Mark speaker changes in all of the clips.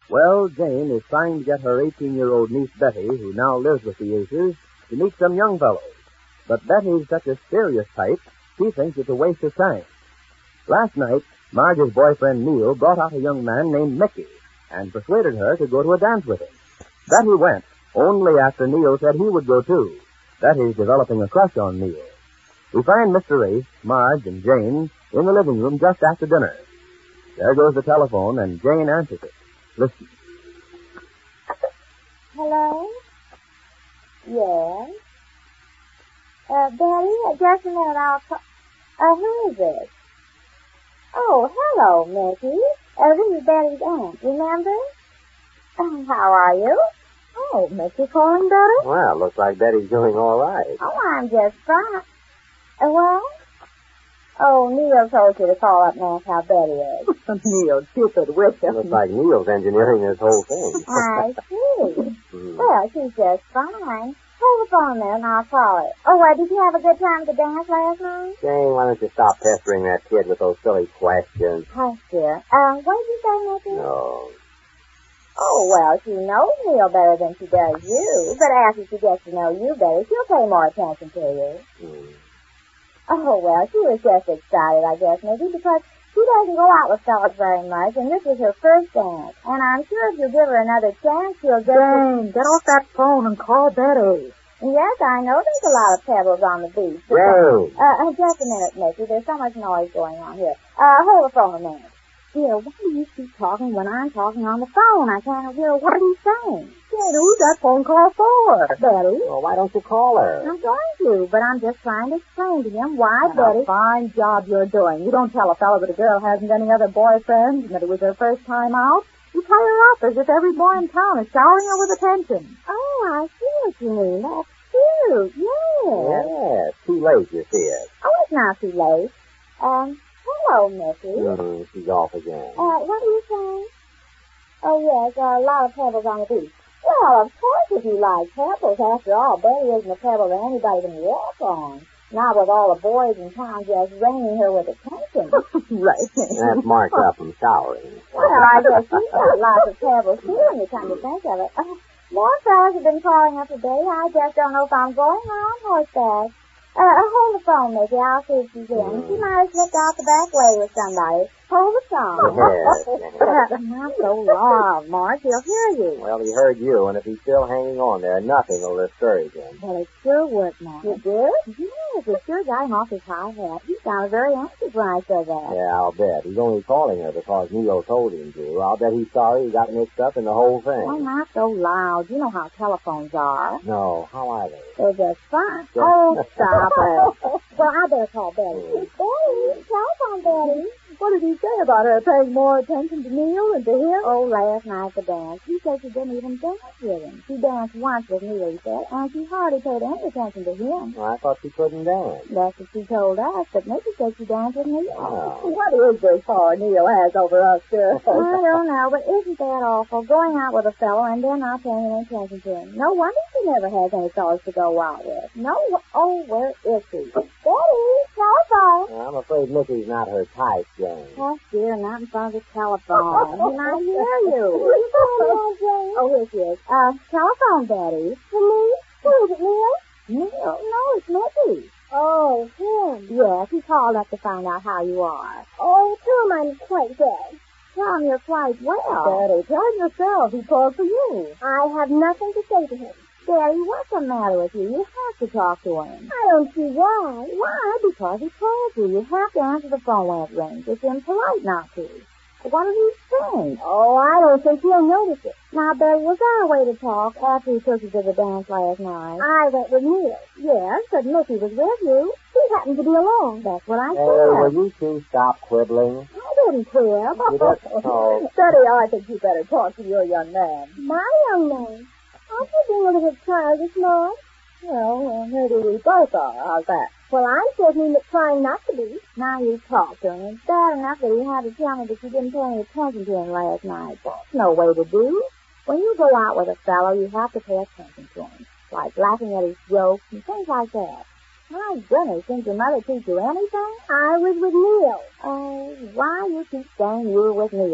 Speaker 1: Well, Jane is trying to get her 18-year-old niece Betty, who now lives with the Aces, to meet some young fellows. But Betty's such a serious type, she thinks it's a waste of time. Last night, Marge's boyfriend Neil brought out a young man named Mickey and persuaded her to go to a dance with him. Betty went, only after Neil said he would go too. Betty's developing a crush on Neil. We find Mr. Race, Marge, and Jane in the living room just after dinner. There goes the telephone, and Jane answers it. Listen.
Speaker 2: Hello? Yes? Betty, just a minute, I'll call... who is this? Oh, hello, Mickey. This is Betty's aunt, remember? How are you? Oh, Mickey calling Betty?
Speaker 3: Well, looks like Betty's doing all right.
Speaker 2: Oh, I'm just fine. What? Oh, Neil told you to call up and ask how Betty is.
Speaker 4: Neil, stupid with him.
Speaker 3: Looks like Neil's engineering this whole thing.
Speaker 2: I see. Well, she's just fine. Hold the phone a minute and I'll call her. Oh, did you have a good time at the dance last night?
Speaker 3: Jane, why don't you stop pestering that kid with those silly questions?
Speaker 2: Hush, dear. What did you say, Mickey?
Speaker 3: No.
Speaker 2: Oh, well, she knows Neil better than she does you. But after she gets to know you better, she'll pay more attention to you. Oh, well, she was just excited, I guess, Mickey, because she doesn't go out with fellas very much, and this is her first dance. And I'm sure if you give her another chance, she'll get...
Speaker 4: Jane, get off that phone and call Betty.
Speaker 2: Yes, I know there's a lot of pebbles on the beach.
Speaker 3: Jane!
Speaker 2: Just a minute, Mickey. There's so much noise going on here. Hold the phone a minute. Dear, why do you keep talking when I'm talking on the phone? I can't hear what he's saying.
Speaker 4: Jane, who's that phone call for?
Speaker 2: Betty?
Speaker 3: Well, why don't you call her?
Speaker 2: I'm going to, but I'm just trying to explain to him why Betty...
Speaker 4: A fine job you're doing. You don't tell a fellow that a girl hasn't any other boyfriends and that it was her first time out. You tie her up as if every boy in town is showering her with attention.
Speaker 2: Oh, I see what you mean. That's cute. Yes.
Speaker 3: Yes, too late, you see it.
Speaker 2: Oh, it's not too late. Hello, Mickey.
Speaker 3: She's off again.
Speaker 2: What are you saying? Oh, yes, a lot of pebbles on the beach. Well, of course, if you like pebbles. After all, Betty isn't a pebble that anybody can walk on. Not with all the boys in town just raining her with attention.
Speaker 4: Right.
Speaker 3: That's marked up from showering.
Speaker 2: Well, I guess she's got lots of pebbles, too, when you come to think of it. More fellas have been calling up today. I just don't know if I'm going on horseback. Hold the phone, Mickey. I'll see if she's in. She might have slipped out the back way with somebody. Hold the phone.
Speaker 3: Yes.
Speaker 2: Not so loud, Mark. He'll hear you.
Speaker 3: Well, he heard you, and if he's still hanging on there, nothing will discourage him.
Speaker 2: Well, it sure would, Mark. You did? Yes, it sure got him off his high hat. He sounded very anxious when I said that.
Speaker 3: Yeah, I'll bet. He's only calling her because Neil told him to. I'll bet he's sorry he got mixed up in the whole thing.
Speaker 2: Oh, not so loud. You know how telephones are.
Speaker 3: No, how are they?
Speaker 2: They're just fine. Oh, stop it. Well, I better call Betty. Betty, telephone Betty.
Speaker 4: What did he say about her paying more attention to Neil than to him?
Speaker 2: Oh, last night at the dance. He said she didn't even dance with him. She danced once with Neil, he said, and she hardly paid any attention to him.
Speaker 3: Well, I thought she couldn't dance.
Speaker 2: That's what she told us, but Mickey said she danced with Neil.
Speaker 3: Oh.
Speaker 4: What is this power Neil has over us girls?
Speaker 2: I don't know, but isn't that awful? Going out with a fellow and then not paying any attention to him. No wonder she never has any fellows to go out with. No, oh, where is he? Betty, telephone.
Speaker 3: Well, I'm afraid Mickey's not her type, Jane.
Speaker 2: Oh, dear, not in front of the telephone. Can I hear you? Oh, here she is. Telephone, Betty. For me? Who is it, Neil? Neil? No, it's Mickey. Oh, him. Yes, he called up to find out how you are. Oh, tell him I'm quite well. Tell him you're quite well.
Speaker 4: Betty, tell him yourself. He called for you.
Speaker 2: I have nothing to say to him. Betty, what's the matter with you? You have to talk to him. I don't see why. Why? Because he called you. You have to answer the phone when it rings. It's impolite not to. What did he think? Oh, I don't think he'll notice it. Now, Betty, was there a way to talk after he took you to the dance last night? I went with Neil. Yes, but Mickey was with you. He happened to be alone. That's what I said.
Speaker 3: Will you two stop quibbling?
Speaker 2: I didn't quib.
Speaker 3: You just talk.
Speaker 4: Betty, I think you better talk to your young man.
Speaker 2: My young man? Aren't you being a little childish, Maud?
Speaker 4: Well, maybe we both are. How's that?
Speaker 2: Well, I'm certainly trying not to be. Now you talk to him. It's bad enough that he had to tell me that you didn't pay any attention to him last night. That's no way to do. When you go out with a fellow, you have to pay attention to him. Like laughing at his jokes and things like that. My goodness, didn't your mother teach you anything? I was with Neil. Oh, why you keep saying you were with Neil?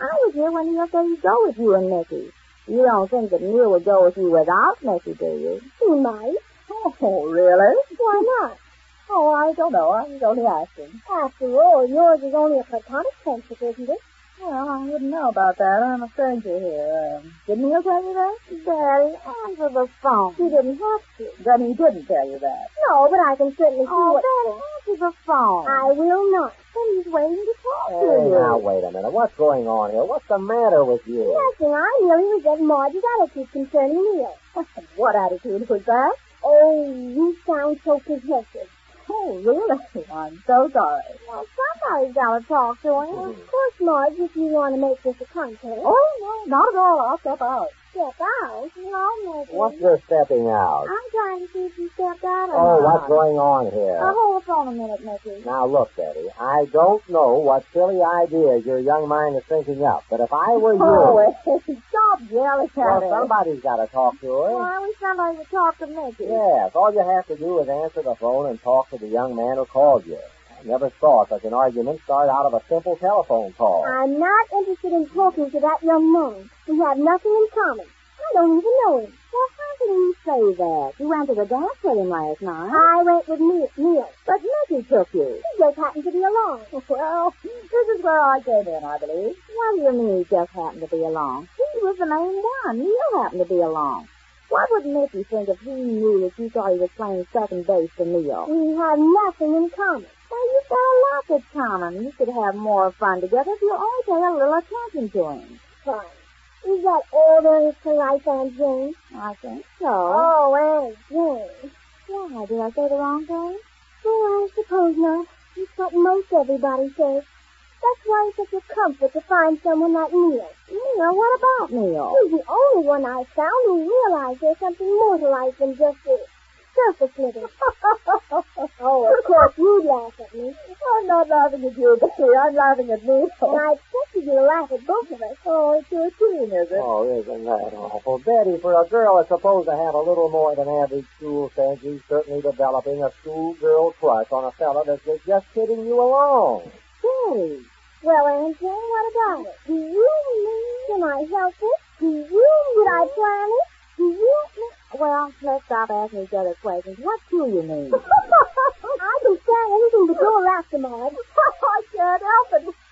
Speaker 2: I was here when Neil said he'd go with you and Mickey. You don't think that Neil would go with you without Mickey, do you?
Speaker 4: He might. Oh, really?
Speaker 2: Why not?
Speaker 4: Oh, I don't know. I was only asking.
Speaker 2: After all, yours is only a platonic friendship, isn't it?
Speaker 4: Well, I wouldn't know about that. I'm a stranger here. Did Neil tell you that?
Speaker 2: Daddy, answer the phone.
Speaker 4: He didn't have to. Then he didn't tell you that.
Speaker 2: No, but I can certainly see what... Daddy, answer the phone. I will not. But he's waiting to talk to you.
Speaker 3: Now, wait a minute. What's going on here? What's the matter with you?
Speaker 2: Nothing. I merely regret Marge's attitude concerning Neil.
Speaker 4: What attitude was that?
Speaker 2: Oh, you sound so possessive.
Speaker 4: Oh, really? I'm so sorry.
Speaker 2: Well, somebody's got to talk to him. Of course, Marge, if you want to make this a contest.
Speaker 4: Oh, no, not at all. I'll step out.
Speaker 2: Step out? No, Mickey.
Speaker 3: What's this stepping out?
Speaker 2: I'm trying to see if you stepped out or
Speaker 3: Oh,
Speaker 2: not.
Speaker 3: what's going on here?
Speaker 2: Hold the phone a minute, Mickey.
Speaker 3: Now, look, Betty, I don't know what silly ideas your young mind is thinking up, but if I were you...
Speaker 4: Oh, stop yelling at
Speaker 3: Well,
Speaker 4: her.
Speaker 3: somebody's got to talk to her.
Speaker 2: Well, I wish somebody would talk to Mickey.
Speaker 3: Yes, all you have to do is answer the phone and talk to the young man who called you. I never saw such an argument start out of a simple telephone call.
Speaker 2: I'm not interested in talking to that young man. We have nothing in common. I don't even know him.
Speaker 4: Well, how can you say that? You went to the dance with him last night.
Speaker 2: I went with Neil.
Speaker 4: But Mickey took you.
Speaker 2: He just happened to be along.
Speaker 4: Well, this is where I came in, I believe. What do you mean he just happened to be along? He was the main one. Neil happened to be along. What would Mickey think if he knew that you thought he was playing second base for Neil?
Speaker 2: We have nothing in common.
Speaker 4: Well, you've got a lot in common. You could have more fun together if you only pay a little attention to him.
Speaker 2: Fine. Is that all there is to life, Aunt Jane?
Speaker 4: I think so.
Speaker 2: Oh, Aunt Jane.
Speaker 4: Why, did I say the wrong thing?
Speaker 2: Well, I suppose not. It's what most everybody says. That's why it's such a comfort to find someone like Neil.
Speaker 4: Neil? What about Neil?
Speaker 2: He's the only one I've found who realized there's something more to life than just this. Surface living. Oh, of course, you'd laugh at me.
Speaker 4: I'm not laughing at you, Betty. I'm laughing at Neil.
Speaker 2: And I expected you to laugh at both of us.
Speaker 4: Oh, it's your tune, is it?
Speaker 3: Oh, isn't that awful? Betty, for a girl that's supposed to have a little more than average school sense, you're certainly developing a schoolgirl crush on a fella that's just kidding you along.
Speaker 4: Betty.
Speaker 2: Well, Aunt Jane, what about it? Do you mean, can I help it? Do you, did I plan it? Do you
Speaker 4: Well, let's stop asking each other questions. What do you mean?
Speaker 2: I can stand anything but your laughter, Marge.
Speaker 4: I can't help it.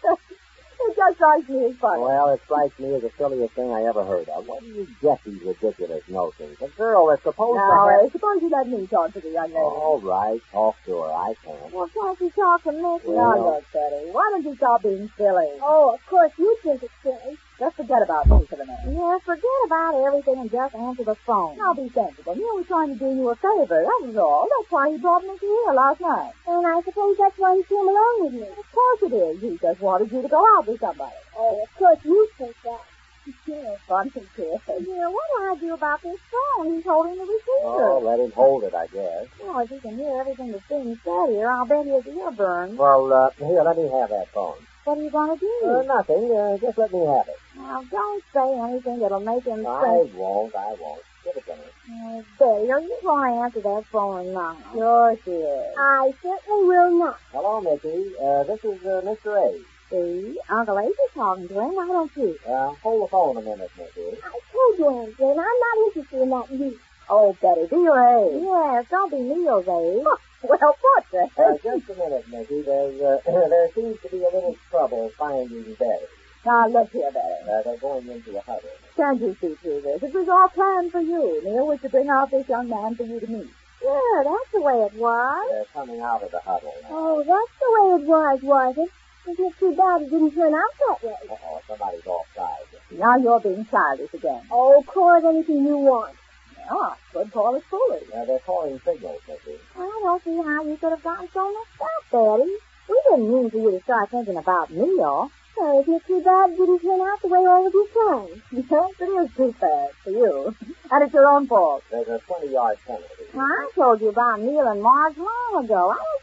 Speaker 4: It just strikes me as funny.
Speaker 3: Well, it strikes me as the silliest thing I ever heard of. Where do you get these ridiculous notions? A girl that's supposed
Speaker 4: Now,
Speaker 3: to have...
Speaker 4: suppose you let me talk to the young lady.
Speaker 3: All right, talk to her. I can't.
Speaker 2: Well, can't you talk to Mickey?
Speaker 3: Well-
Speaker 4: Now, look, Betty, why don't you stop being silly?
Speaker 2: Oh, of course you think it's silly.
Speaker 4: Just forget about me for the minute.
Speaker 2: Yeah, forget about everything and just answer the phone.
Speaker 4: Now, be sensible. Neil was trying to do you a favor, that was all. That's why he brought Mickey here last night.
Speaker 2: And I suppose that's why he came along with me.
Speaker 4: Of course it is. He just wanted you to go out with somebody.
Speaker 2: Oh, of course you think that.
Speaker 4: Yeah, funny kid.
Speaker 2: Yeah, what do I do about this phone? He's holding the receiver.
Speaker 3: Oh, let him hold it, I guess.
Speaker 2: Well, if he can hear everything that's being said here, I'll bet his ear burns.
Speaker 3: Well, here, let me have that phone.
Speaker 2: What are you going to do?
Speaker 3: Nothing. Just let me have it.
Speaker 2: Now, don't say anything that'll make him
Speaker 3: I
Speaker 2: think.
Speaker 3: won't. Give it to me.
Speaker 2: Oh, Betty, are you going to answer that phone or not?
Speaker 4: Sure she is.
Speaker 2: I certainly will not.
Speaker 3: Hello, Mickey. This is Mr. A.
Speaker 4: See? Uncle Ace is talking to him. Why don't you?
Speaker 3: Hold the phone a minute, Mickey.
Speaker 2: I told you, Aunt Jane, I'm not interested in that youth.
Speaker 4: Oh, Betty, be your age.
Speaker 2: Yes, don't be Neil's age.
Speaker 4: Well, what the heck?
Speaker 3: Just a minute, Mickey. There seems to be a little trouble finding Betty.
Speaker 4: Now, look here, Betty.
Speaker 3: They're going into a huddle.
Speaker 4: Can't you see through this? It was all planned for you. Neil was to bring out this young man for you to meet.
Speaker 2: Yeah, that's the way it was.
Speaker 3: They're coming out of the huddle now.
Speaker 2: Oh, that's the way it was it? It's just too bad it didn't turn out that way.
Speaker 3: Uh-oh, somebody's offside.
Speaker 4: Now you're being childish again.
Speaker 2: Oh, call it anything you want.
Speaker 4: Well, I could call it foolish.
Speaker 3: They're calling signals, Mickey.
Speaker 2: I don't see how you could have gotten so mixed up, Betty. We didn't mean for you to start thinking about Neil. So isn't it too bad it didn't turn out the way all of you planned?
Speaker 4: Yes, it is too fast for you. And it's your own fault.
Speaker 3: There's a 20-yard penalty.
Speaker 2: I told you about Neil and Marge long ago. I don't see how you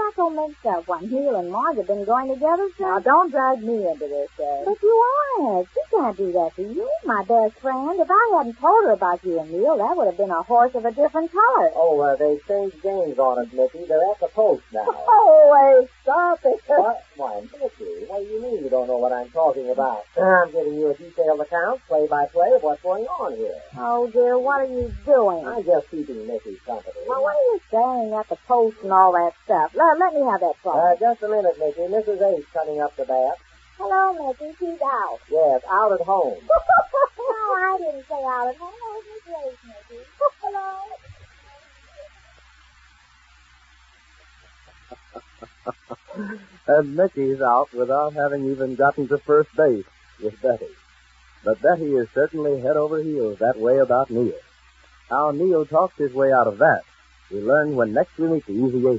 Speaker 2: got so mixed up? Why, Neil and Marge have been going together since...
Speaker 4: Now, don't drag me into this, Dad.
Speaker 2: But you are. She can't do that to you, my best friend. If I hadn't told her about you and Neil, that would have been a horse of a different color.
Speaker 3: Oh, they changed games on us, Mickey. They're at the post now.
Speaker 4: Oh, wait, stop it.
Speaker 3: What? Why, Mickey, what do you mean you don't know what I'm talking about? I'm giving you a detailed account, play-by-play, of what's going on here.
Speaker 2: Oh, dear, what are you doing?
Speaker 3: I'm just keeping Mickey company.
Speaker 2: Well, what are you saying at the post and all that stuff? Let me have that phone.
Speaker 3: Just a minute, Mickey. Mrs. Ace coming up to bat.
Speaker 2: Hello, Mickey. She's out.
Speaker 3: Yes, out at home.
Speaker 2: No, I didn't say out at home. That was Miss Grace, Mickey. Hello.
Speaker 1: And Mickey's out without having even gotten to first base with Betty. But Betty is certainly head over heels that way about Neil. How Neil talked his way out of that, we learn when next we meet the Easy Ace.